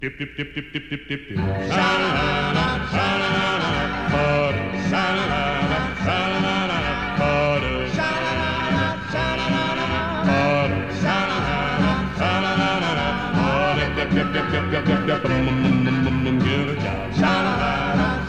Dip, dip, dip, dip, dip, dip, dip, dip. Sha-la-la, sha-la-la, party. Sha-la-la, sha-la-la, party. Sha-la-la, sha-la-la, party. Sha-la-la, sha-la-la, party. Dip, dip, dip, dip, dip, dip, dip, get a job. Sha-la-la,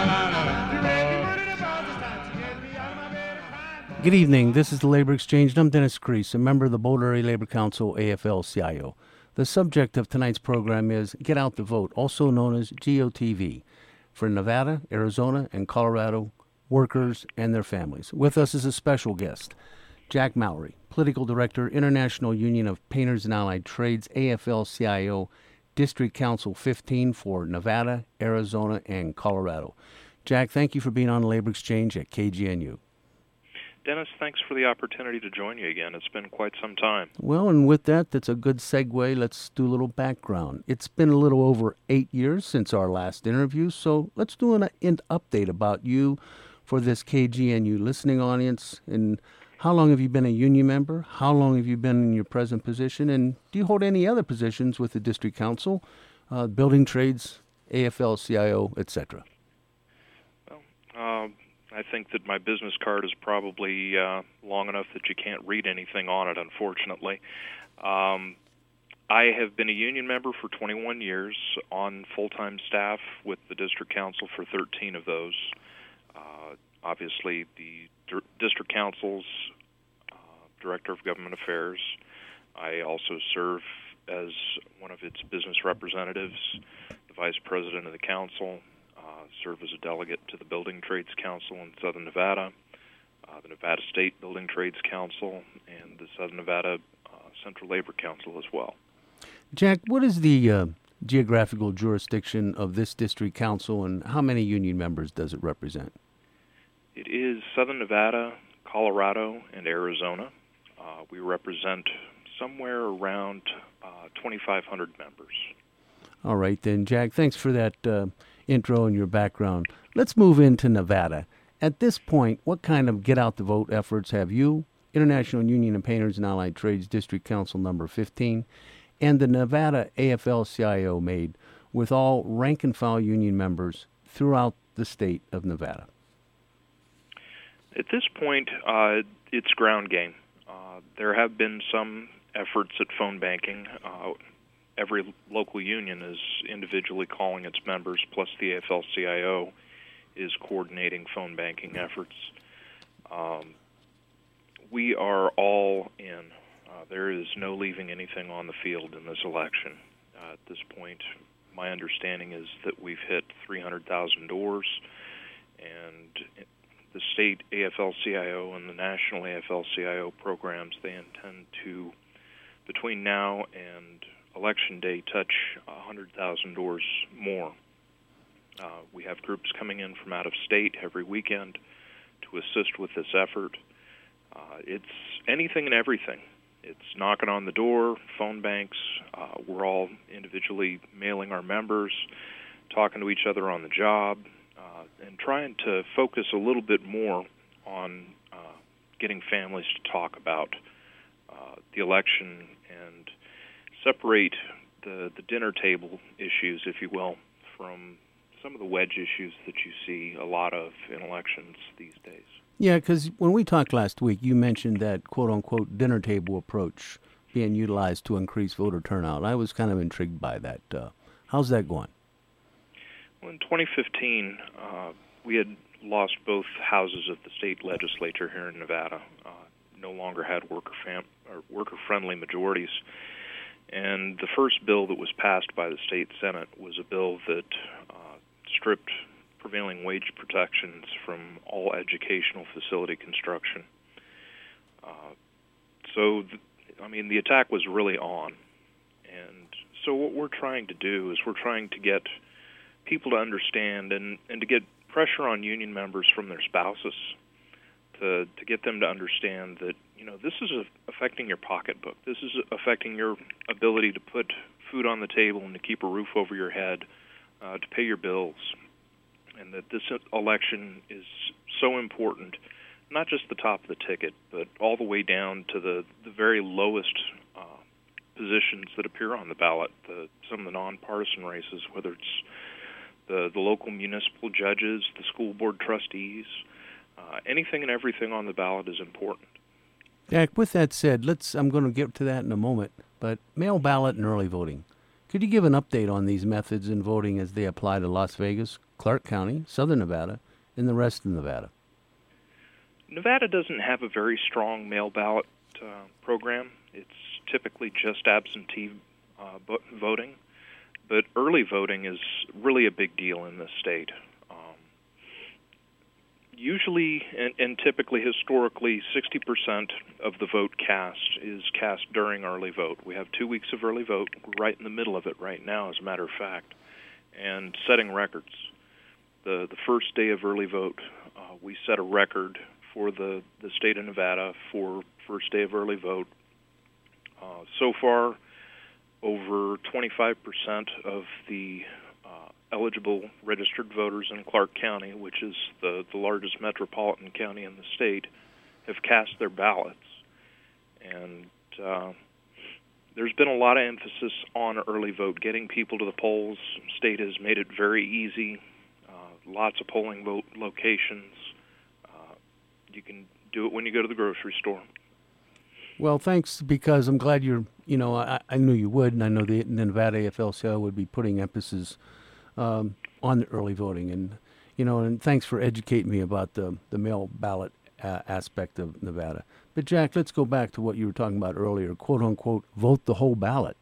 sha-la-la. Good evening. This is the Labor Exchange, and I'm Dennis Crease, a member of the Boulder Area Labor Council, AFL-CIO. The subject of tonight's program is Get Out the Vote, also known as GOTV, for Nevada, Arizona, and Colorado workers and their families. With us is a special guest, Jack Mowry, Political Director, International Union of Painters and Allied Trades, AFL-CIO, District Council 15 for Nevada, Arizona, and Colorado. Jack, thank you for being on the Labor Exchange at KGNU. Dennis, thanks for the opportunity to join you again. It's been quite some time. Well, and with that, that's a good segue. Let's do a little background. It's been a little over 8 years since our last interview, so let's do an update about you for this KGNU listening audience. And how long have you been a union member? How long have you been in your present position? And do you hold any other positions with the District Council, building trades, AFL-CIO, etc.? Well, I think that my business card is probably long enough that you can't read anything on it, unfortunately. I have been a union member for 21 years, on full-time staff with the District Council for 13 of those. Obviously, the District Council's Director of Government Affairs. I also serve as one of its business representatives, the Vice President of the Council, serve as a delegate to the Building Trades Council in Southern Nevada, the Nevada State Building Trades Council, and the Southern Nevada Central Labor Council as well. Jack, what is the geographical jurisdiction of this district council, and how many union members does it represent? It is Southern Nevada, Colorado, and Arizona. We represent somewhere around 2,500 members. All right, then, Jack, thanks for that intro and your background. Let's move into Nevada. At this point, what kind of get-out-the-vote efforts have you, International Union of Painters and Allied Trades District Council number 15, and the Nevada AFL-CIO made with all rank-and-file union members throughout the state of Nevada? At this point, it's ground game. There have been some efforts at phone banking. Every local union is individually calling its members, plus the AFL-CIO is coordinating phone banking efforts. We are all in. There is no leaving anything on the field in this election. At this point, my understanding is that we've hit 300,000 doors, and the state AFL-CIO and the national AFL-CIO programs, they intend to, between now and Election Day, touch 100,000 doors more. We have groups coming in from out of state every weekend to assist with this effort. It's anything and everything. It's knocking on the door, phone banks. We're all individually mailing our members, talking to each other on the job, and trying to focus a little bit more on getting families to talk about the election and separate the dinner table issues, if you will, from some of the wedge issues that you see a lot of in elections these days. Yeah, because when we talked last week, you mentioned that quote-unquote dinner table approach being utilized to increase voter turnout. I was kind of intrigued by that. How's that going? Well, in 2015, we had lost both houses of the state legislature here in Nevada. No longer had worker-friendly majorities. And the first bill that was passed by the state Senate was a bill that stripped prevailing wage protections from all educational facility construction. The attack was really on. And so what we're trying to do is we're trying to get people to understand and to get pressure on union members from their spouses to get them to understand that, this is affecting your pocketbook. This is affecting your ability to put food on the table and to keep a roof over your head, to pay your bills, and that this election is so important, not just the top of the ticket, but all the way down to the very lowest positions that appear on the ballot, some of the nonpartisan races, whether it's the local municipal judges, the school board trustees, anything and everything on the ballot is important. Jack, with that said, I'm going to get to that in a moment, but mail ballot and early voting. Could you give an update on these methods in voting as they apply to Las Vegas, Clark County, Southern Nevada, and the rest of Nevada? Nevada doesn't have a very strong mail ballot program. It's typically just absentee voting, but early voting is really a big deal in this state. Usually and typically historically, 60% of the vote cast is cast during early vote. We have 2 weeks of early vote. We're right in the middle of it right now, as a matter of fact, and setting records. The first day of early vote, we set a record for the state of Nevada for first day of early vote. So far, over 25% of the eligible registered voters in Clark County, which is the largest metropolitan county in the state, have cast their ballots. And there's been a lot of emphasis on early vote, getting people to the polls. The state has made it very easy, lots of polling vote locations. You can do it when you go to the grocery store. Well, thanks, because I'm glad I knew you would, and I know the Nevada AFL-CIO would be putting emphasis on the early voting, and thanks for educating me about the mail ballot aspect of Nevada. But Jack, let's go back to what you were talking about earlier, quote unquote, vote the whole ballot.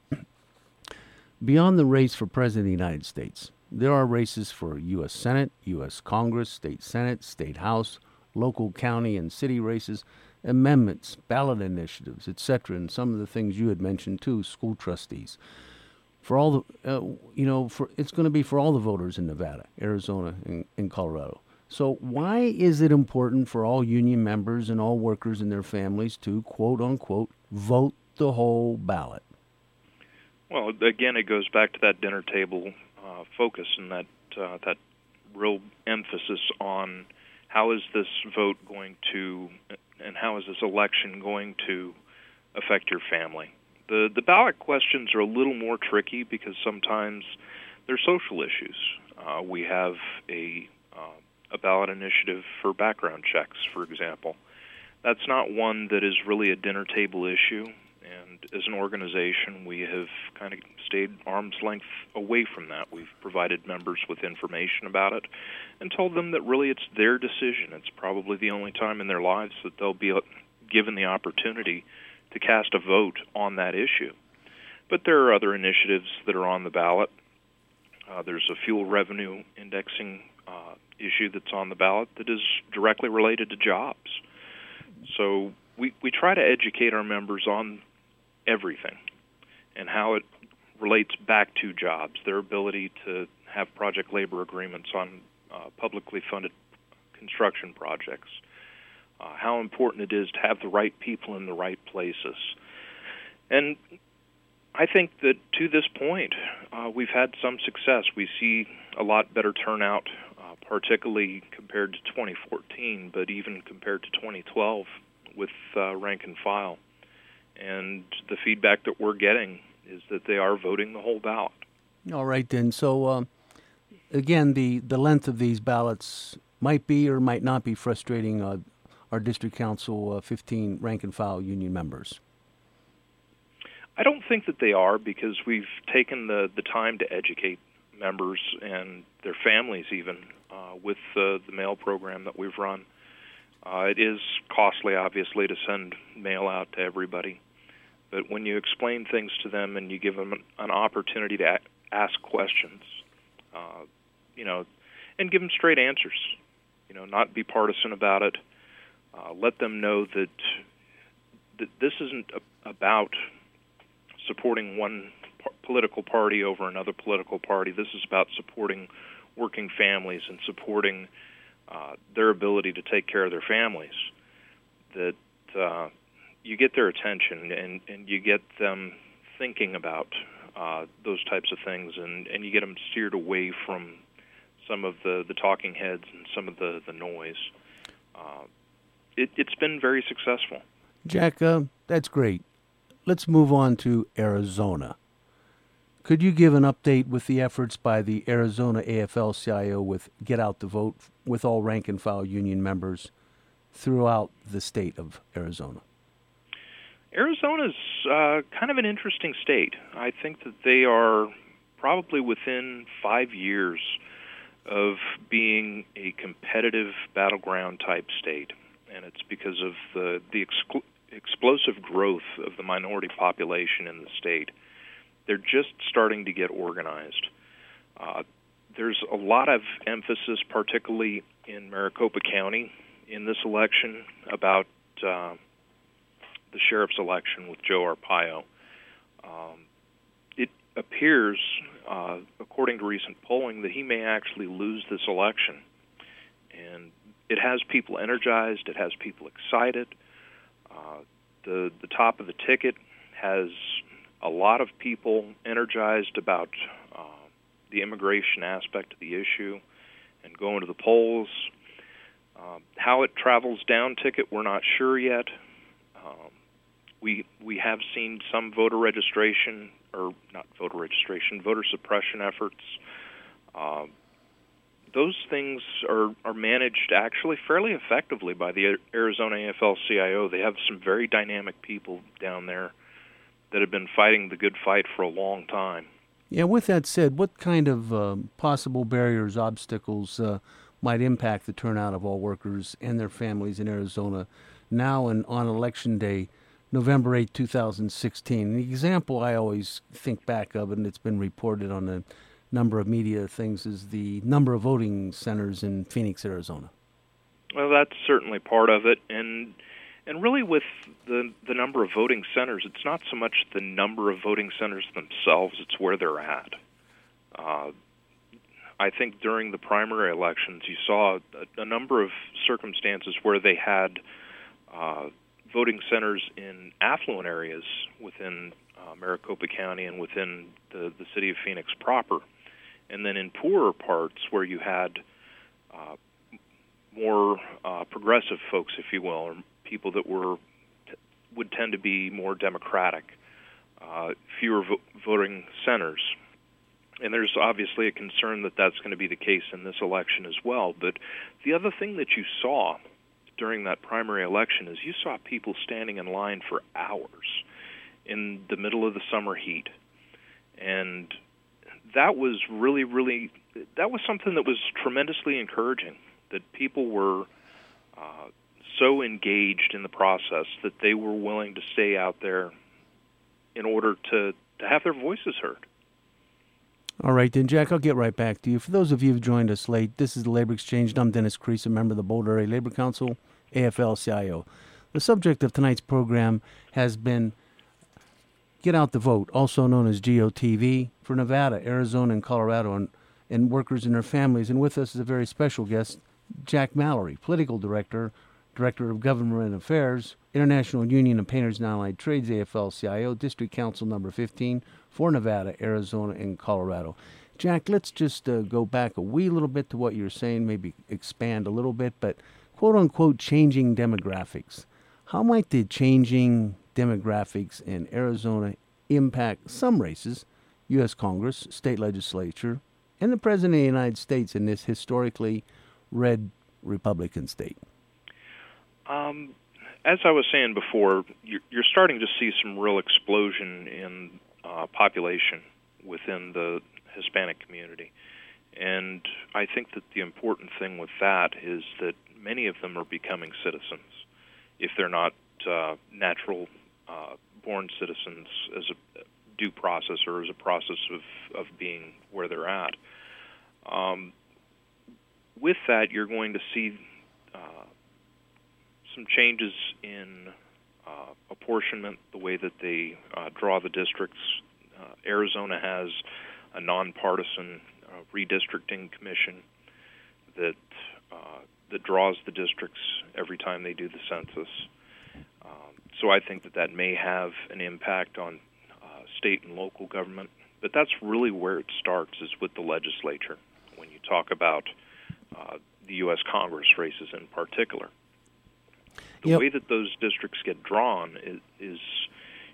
Beyond the race for President of the United States, there are races for U.S. Senate, U.S. Congress, State Senate, State House, local county and city races, amendments, ballot initiatives, etc., and some of the things you had mentioned too, school trustees. For all the, it's going to be for all the voters in Nevada, Arizona, and Colorado. So why is it important for all union members and all workers and their families to, quote unquote, vote the whole ballot? Well, again, it goes back to that dinner table focus and that real emphasis on how is this vote going to, and how is this election going to affect your family. The ballot questions are a little more tricky because sometimes they're social issues. We have a ballot initiative for background checks, for example. That's not one that is really a dinner table issue, and as an organization, we have kind of stayed arm's length away from that. We've provided members with information about it and told them that really it's their decision. It's probably the only time in their lives that they'll be given the opportunity to cast a vote on that issue. But there are other initiatives that are on the ballot. There's a fuel revenue indexing issue that's on the ballot that is directly related to jobs. So we try to educate our members on everything and how it relates back to jobs, their ability to have project labor agreements on publicly funded construction projects, how important it is to have the right people in the right places. And I think that to this point, we've had some success. We see a lot better turnout, particularly compared to 2014, but even compared to 2012 with rank and file. And the feedback that we're getting is that they are voting the whole ballot. All right, then. So, again, the length of these ballots might be or might not be frustrating our district council 15 rank and file union members. I don't think that they are, because we've taken the time to educate members and their families even with the mail program that we've run. It is costly, obviously, to send mail out to everybody. But when you explain things to them and you give them an opportunity to ask questions, and give them straight answers, not be partisan about it, let them know that this isn't about supporting one political party over another political party. This is about supporting working families and supporting their ability to take care of their families. That you get their attention and you get them thinking about those types of things, and you get them steered away from some of the talking heads and some of the noise. It's been very successful. Jack, that's great. let's move on to Arizona. Could you give an update with the efforts by the Arizona AFL-CIO with Get Out the Vote with all rank and file union members throughout the state of Arizona? Arizona's kind of an interesting state. I think that they are probably within 5 years of being a competitive battleground type state, and it's because of the explosive growth of the minority population in the state. They're just starting to get organized. There's a lot of emphasis, particularly in Maricopa County, in this election about the sheriff's election with Joe Arpaio. It appears, according to recent polling, that he may actually lose this election. And it has people energized. It has people excited. The top of the ticket has a lot of people energized about the immigration aspect of the issue and going to the polls. How it travels down ticket, we're not sure yet. We have seen some voter suppression efforts. Those things are managed actually fairly effectively by the Arizona AFL-CIO. They have some very dynamic people down there that have been fighting the good fight for a long time. Yeah, with that said, what kind of possible barriers, obstacles might impact the turnout of all workers and their families in Arizona now and on Election Day, November 8, 2016? The example I always think back of, and it's been reported on a number of media things, is the number of voting centers in Phoenix, Arizona. Well, that's certainly part of it, and really with the number of voting centers, it's not so much the number of voting centers themselves, it's where they're at. I think during the primary elections, you saw a number of circumstances where they had voting centers in affluent areas within Maricopa County and within the city of Phoenix proper, and then in poorer parts where you had more progressive folks, if you will, or people that would tend to be more democratic, fewer voting centers. And there's obviously a concern that that's going to be the case in this election as well. But the other thing that you saw during that primary election is you saw people standing in line for hours in the middle of the summer heat. And that was that was something that was tremendously encouraging, that people were so engaged in the process that they were willing to stay out there in order to have their voices heard. All right, then, Jack, I'll get right back to you. For those of you who've joined us late, this is the Labor Exchange. I'm Dennis Crease, a member of the Boulder Area Labor Council, AFL-CIO. The subject of tonight's program has been Get Out the Vote, also known as GOTV, for Nevada, Arizona, and Colorado, and workers and their families. And with us is a very special guest, Jack Mallory, Political Director of Government Affairs, International Union of Painters and Allied Trades, AFL-CIO, District Council number 15 for Nevada, Arizona, and Colorado. Jack, let's just go back a wee little bit to what you're saying, maybe expand a little bit, but quote-unquote changing demographics. How might the changing demographics in Arizona impact some races, U.S. Congress, state legislature, and the President of the United States in this historically red Republican state? As I was saying before, you're starting to see some real explosion in population within the Hispanic community. And I think that the important thing with that is that many of them are becoming citizens, if they're not natural born citizens as a due process or as a process of being where they're at. With that, you're going to see some changes in apportionment, the way that they draw the districts. Arizona has a nonpartisan redistricting commission that draws the districts every time they do the census. So I think that may have an impact on state and local government. But that's really where it starts, is with the legislature, when you talk about the U.S. Congress races in particular. The way that those districts get drawn is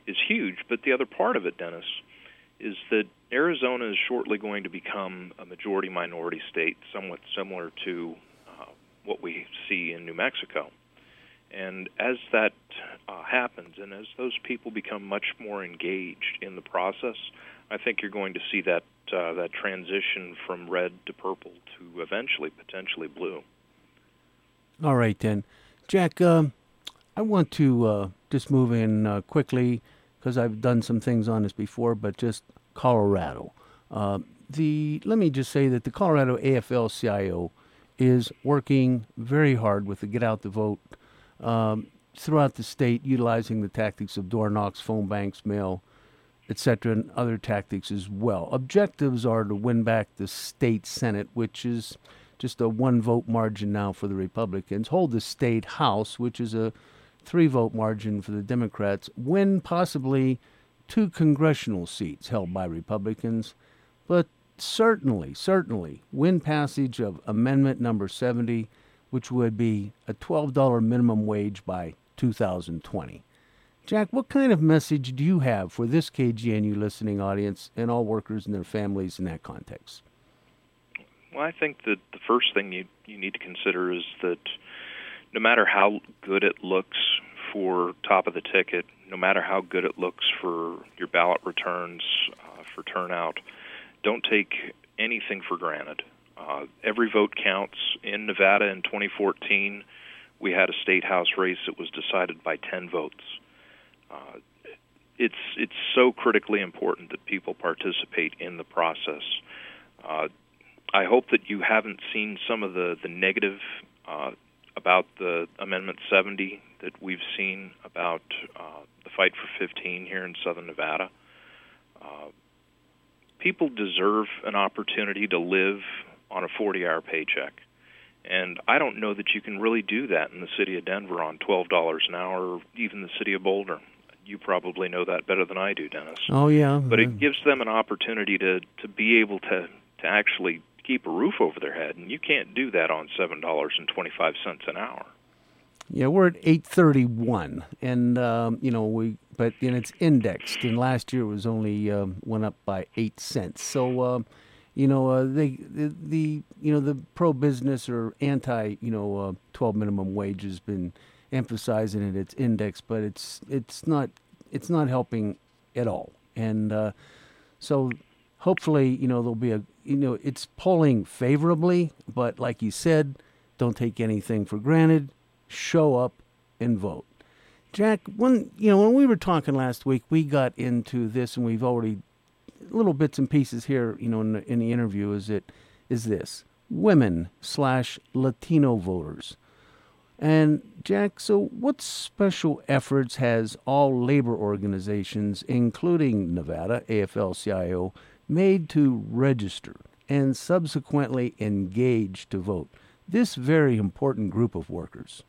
huge. But the other part of it, Dennis, is that Arizona is shortly going to become a majority-minority state, somewhat similar to what we see in New Mexico. And as that happens, and as those people become much more engaged in the process, I think you're going to see that that transition from red to purple to eventually potentially blue. All right, then. Jack, I want to just move in quickly because I've done some things on this before, but just Colorado. Let me just say that the Colorado AFL-CIO is working very hard with the Get Out the Vote throughout the state, utilizing the tactics of door knocks, phone banks, mail, etc., and other tactics as well. Objectives are to win back the state Senate, which is just a 1-vote margin now for the Republicans, hold the state House, which is a 3-vote margin for the Democrats, win possibly 2 congressional seats held by Republicans, but certainly win passage of Amendment number 70, which would be a $12 minimum wage by 2020. Jack, what kind of message do you have for this KGNU listening audience and all workers and their families in that context? Well, I think that the first thing you need to consider is that no matter how good it looks for top of the ticket, no matter how good it looks for your ballot returns, for turnout, don't take anything for granted. Every vote counts. In Nevada in 2014, we had a state house race that was decided by 10 votes. It's so critically important that people participate in the process. I hope that you haven't seen some of the negative about the Amendment 70 that we've seen about the fight for 15 here in southern Nevada. People deserve an opportunity to live on a 40-hour paycheck. And I don't know that you can really do that in the city of Denver on $12 an hour, or even the city of Boulder. You probably know that better than I do, Dennis. Oh, yeah. But it gives them an opportunity to be able to actually keep a roof over their head, and you can't do that on $7.25 an hour. Yeah, we're at 831, and but it's indexed, and last year it was only went up by 8 cents. So, the pro-business or anti 12 minimum wage has been emphasizing it. It's indexed, but it's not helping at all, and so hopefully there'll be it's polling favorably, but like you said, don't take anything for granted. Show up and vote. Jack, when we were talking last week, we got into this, and we've already little bits and pieces here, in the interview. Is this women/Latino voters? And Jack, so what special efforts has all labor organizations, including Nevada AFL-CIO, made to register and subsequently engage to vote this very important group of workers?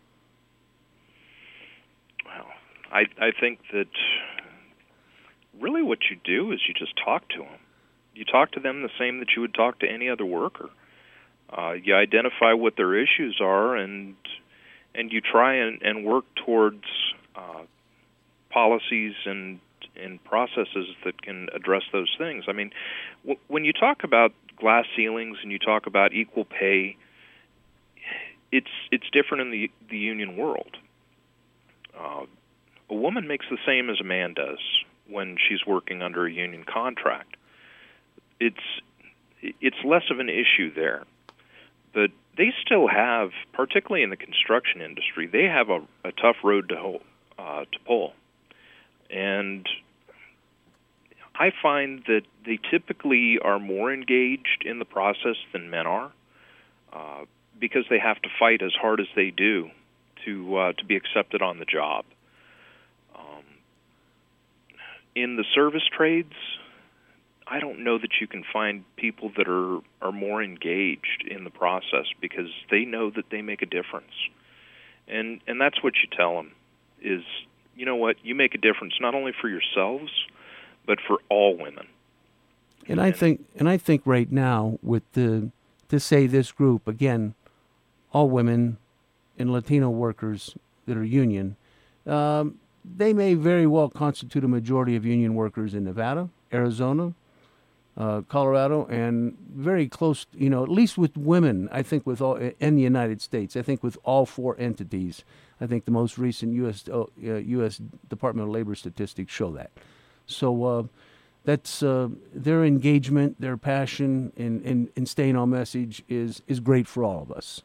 Well, I think that really what you do is you just talk to them. You talk to them the same that you would talk to any other worker. You identify what their issues are, and you try and work towards policies and processes that can address those things. I mean, when you talk about glass ceilings and you talk about equal pay, it's different in the union world. A woman makes the same as a man does when she's working under a union contract. It's less of an issue there. But they still have, particularly in the construction industry, they have a tough road to pull. And I find that they typically are more engaged in the process than men are, because they have to fight as hard as they do to be accepted on the job. In the service trades, I don't know that you can find people that are more engaged in the process, because they know that they make a difference. And that's what you tell them is, you know what, you make a difference not only for yourselves, but for all women. And I think right now with to say this group, again, all women and Latino workers that are union, they may very well constitute a majority of union workers in Nevada, Arizona, Colorado, and very close, at least with women, I think with all, in the United States, I think with all four entities. I think the most recent U.S. Department of Labor statistics show that. So that's their engagement, their passion in staying on message is great for all of us.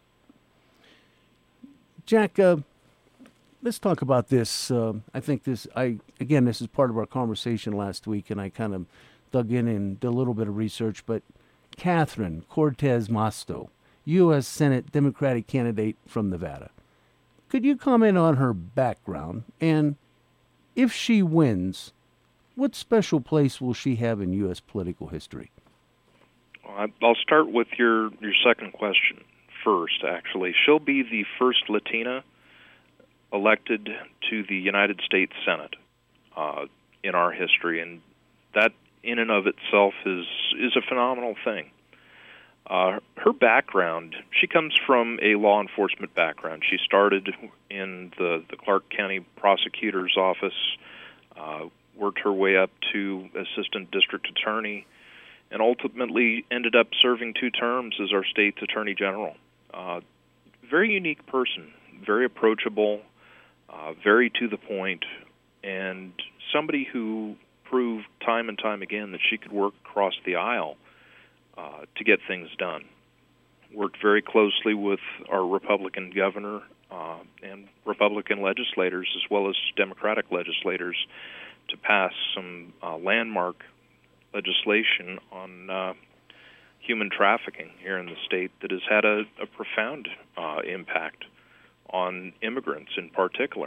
Jack, let's talk about this. I think this is part of our conversation last week, and I kind of dug in and did a little bit of research, but Catherine Cortez Masto, U.S. Senate Democratic candidate from Nevada. Could you comment on her background, and if she wins, what special place will she have in U.S. political history? I'll start with your second question first, actually. She'll be the first Latina elected to the United States Senate in our history, and that in and of itself is a phenomenal thing. Her background, she comes from a law enforcement background. She started in the Clark County Prosecutor's Office, worked her way up to Assistant District Attorney, and ultimately ended up serving 2 terms as our state's Attorney General. Very unique person, very approachable, very to the point, and somebody who proved time and time again that she could work across the aisle to get things done. Worked very closely with our Republican governor and Republican legislators as well as Democratic legislators to pass some landmark legislation on human trafficking here in the state that has had a profound impact on immigrants in particular.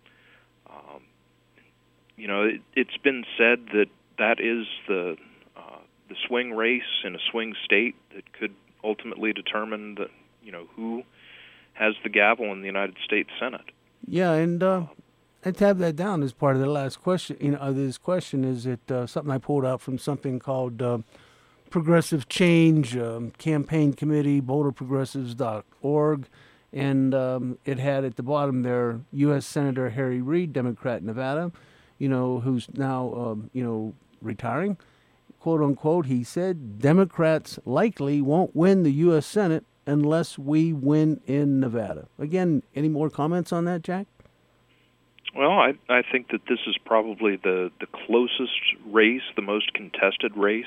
It's been said that is the swing race in a swing state that could ultimately determine who has the gavel in the United States Senate. Yeah, and I have that down as part of the last question. This question is something I pulled out from something called Progressive Change Campaign Committee, BoulderProgressives.org, and it had at the bottom there U.S. Senator Harry Reid, Democrat, Nevada, who's now retiring. Quote unquote, he said, Democrats likely won't win the U.S. Senate unless we win in Nevada. Again, any more comments on that, Jack? Well, I think that this is probably the closest race, the most contested race.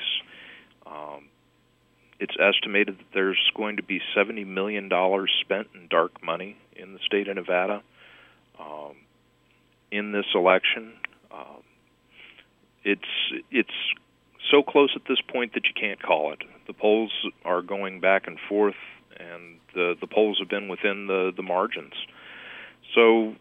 It's estimated that there's going to be $70 million spent in dark money in the state of Nevada in this election. It's so close at this point that you can't call it. The polls are going back and forth, and the polls have been within the margins. So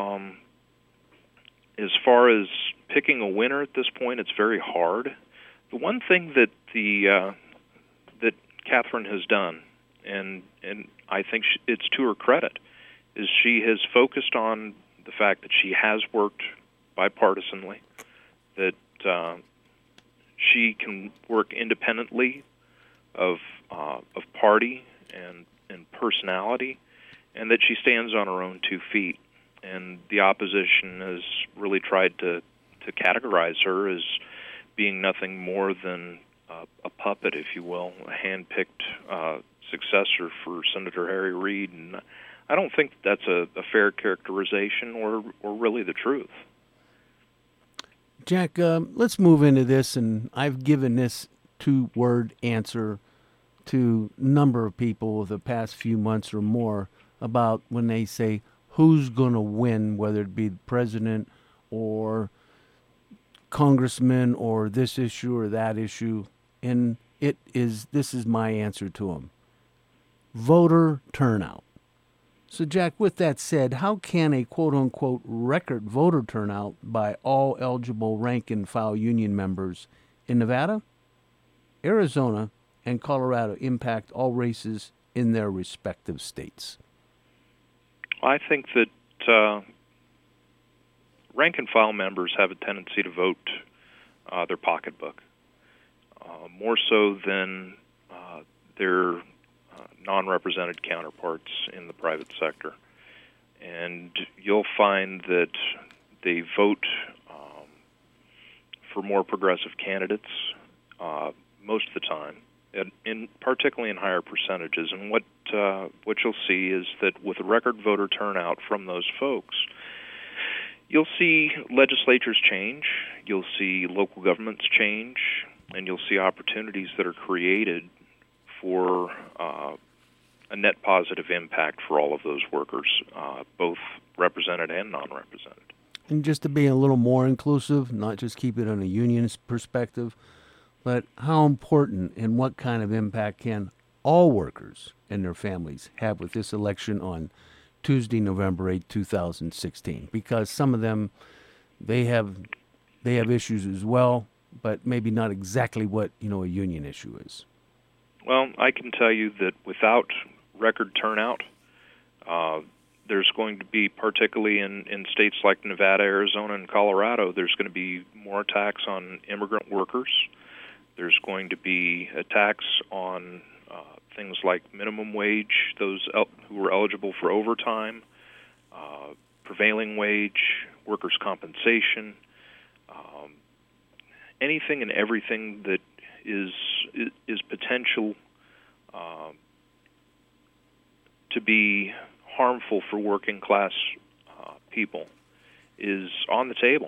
as far as picking a winner at this point, it's very hard. The one thing that that Catherine has done, and I think it's to her credit, is she has focused on the fact that she has worked bipartisanly, that she can work independently of party and personality, and that she stands on her own 2 feet. And the opposition has really tried to categorize her as being nothing more than a puppet, if you will, a hand-picked successor for Senator Harry Reid. And I don't think that's a fair characterization or really the truth. Jack, let's move into this, and I've given this 2-word answer to a number of people the past few months or more about when they say who's going to win, whether it be the president or congressman or this issue or that issue, and this is my answer to them. Voter turnout. So, Jack, with that said, how can a quote-unquote record voter turnout by all eligible rank-and-file union members in Nevada, Arizona, and Colorado impact all races in their respective states? I think that rank-and-file members have a tendency to vote their pocketbook, more so than their non-represented counterparts in the private sector. And you'll find that they vote for more progressive candidates most of the time, and particularly in higher percentages. And what you'll see is that with a record voter turnout from those folks, you'll see legislatures change, you'll see local governments change, and you'll see opportunities that are created for a net positive impact for all of those workers, both represented and non-represented. And just to be a little more inclusive, not just keep it on a unionist perspective, but how important and what kind of impact can all workers and their families have with this election on Tuesday, November 8, 2016? Because some of them, they have issues as well, but maybe not exactly what a union issue is. Well, I can tell you that without record turnout, there's going to be, particularly in states like Nevada, Arizona, and Colorado, there's going to be more attacks on immigrant workers. There's going to be attacks on things like minimum wage, those who are eligible for overtime, prevailing wage, workers' compensation, anything and everything that is potential to be harmful for working class people is on the table.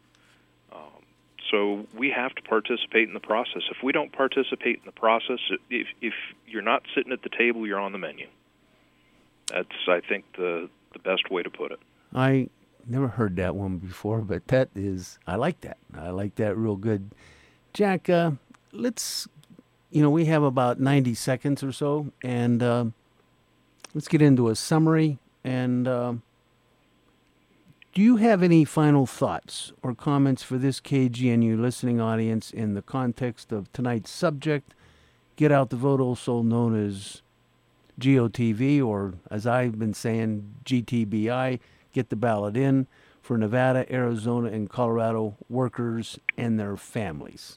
So we have to participate in the process. If we don't participate in the process, if you're not sitting at the table, you're on the menu. That's, I think, the best way to put it. I never heard that one before, but I like that. I like that real good. Jack, let's, we have about 90 seconds or so, and let's get into a summary. And do you have any final thoughts or comments for this KGNU listening audience in the context of tonight's subject, Get Out the Vote, also known as GOTV, or as I've been saying, GTBI, Get the Ballot In, for Nevada, Arizona, and Colorado workers and their families?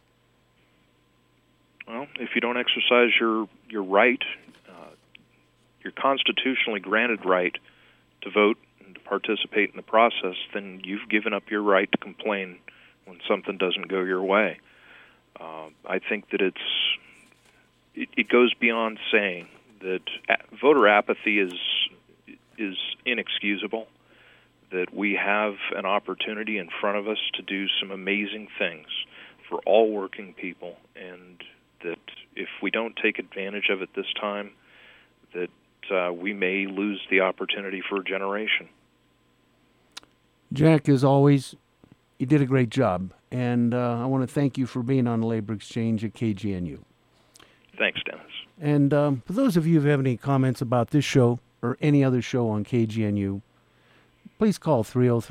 Well, if you don't exercise your right, your constitutionally granted right to vote and to participate in the process, then you've given up your right to complain when something doesn't go your way. I think that it goes beyond saying that voter apathy is inexcusable, that we have an opportunity in front of us to do some amazing things for all working people, and that if we don't take advantage of it this time, that we may lose the opportunity for a generation. Jack, as always, you did a great job, and I want to thank you for being on the Labor Exchange at KGNU. Thanks, Dennis. And for those of you who have any comments about this show or any other show on KGNU, please call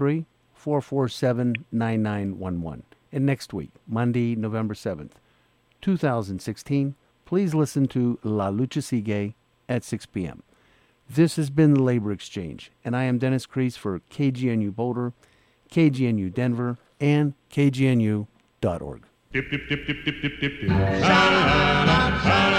303-447-9911. And next week, Monday, November 7th, 2016, please listen to La Lucha Sigue at 6 p.m. This has been the Labor Exchange, and I am Dennis Kreese for KGNU Boulder, KGNU Denver, and KGNU.org. Dip, dip, dip, dip, dip, dip, dip, dip. Sha-la-la-la, sha-la-la.